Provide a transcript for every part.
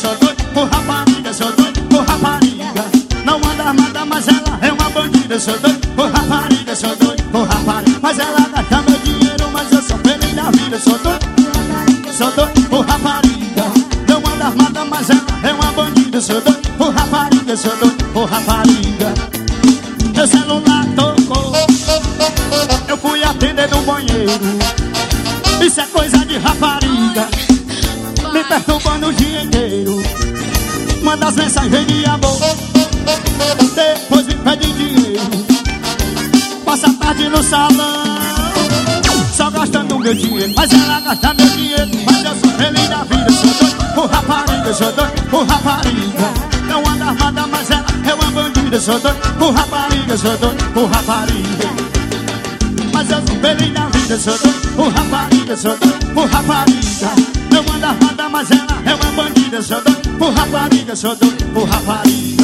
sou doido por rapariga, sou doido por rapariga. Não anda armada, mas ela é uma bandida. Sou doido por rapariga, sou doido por rapariga. Mas ela gasta meu dinheiro, mas eu sou feliz da vida. Sou doido por rapariga. Não anda armada, mas ela é uma bandida. Sou doido por rapariga, sou doido por rapariga. Meu celular tocou, eu fui atender no banheiro. Isso é coisa de rapariga, me perturbando o dia inteiro. Manda as mensagens de amor, depois me pede dinheiro. Passa a tarde no salão, só gastando meu dinheiro. Mas ela gasta meu dinheiro, mas eu sou feliz da vida. Sou doido por rapariga, sou doido por rapariga. Não anda armada, mas ela é uma bandida. Sou doido por rapariga, sou doido por rapariga. Mas eu sou feliz da vida. Sou doido por rapariga, sou doido por rapariga. Não anda armada, mas ela é uma bandida. Sou doido por rapariga, sou doido por rapariga.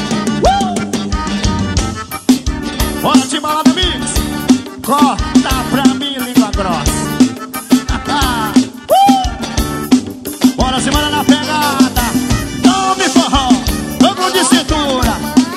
Bora de balada mix. Corta pra mim, língua grossa. Bora se manda na pegada. Tome forró, jogo de cintura.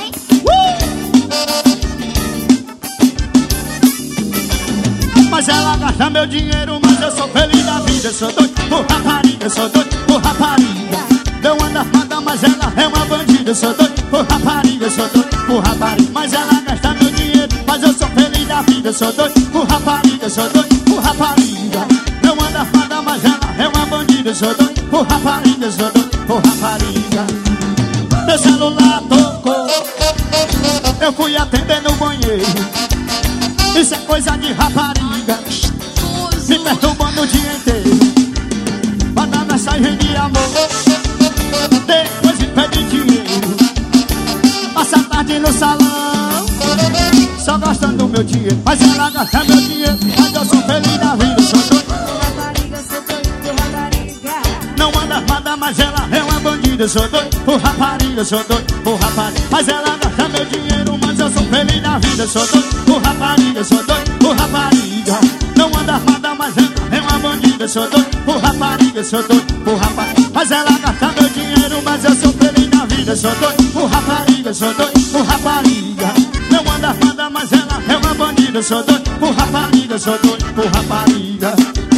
Mas ela gasta meu dinheiro, mas eu sou feliz da vida. Sou doido por rapariga, sou doido por rapariga. Não anda armada, mas ela é uma bandida. Sou doido por rapariga, sou doido por rapariga. Mas ela gasta meu dinheiro, mas eu sou feliz da vida. Sou doido por rapariga, sou doido por rapariga. Não anda armada, mas ela é uma bandida. Sou doido por rapariga, sou doido por rapariga. Meu celular tocou, eu fui atender no banheiro. Isso é coisa de rapariga, me perturbando o dia inteiro. Manda mensagem de amor, depois me pede dinheiro. Passa a tarde no salão, só gastando meu dinheiro. Mas ela gasta meu dinheiro, mas eu sou feliz da vida. Sou doido por rapariga, sou doido por rapariga. Não anda armada, mas ela é uma bandida. Sou doido por rapariga, sou doido por rapariga. Mas ela gasta meu dinheiro, mas eu sou feliz da vida. Sou doido por rapariga, sou doido por rapariga. Não anda armada, mas ela é uma bandida. Sou doido por rapariga, sou doido por rapariga. Mas ela gasta meu dinheiro, mas eu sou feliz da vida. Sou doido por rapariga, sou doido por rapariga. Não anda armada, mas ela é uma bandida. Sou doido por rapariga, sou doido por rapariga.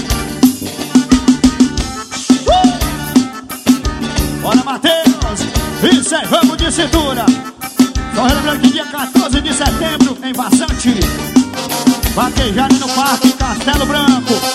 Bora, Matheus! Isso aí, vamos de cintura! Só lembrando que dia 14 de setembro, em Vazante, vaquejada no Parque Castelo Branco.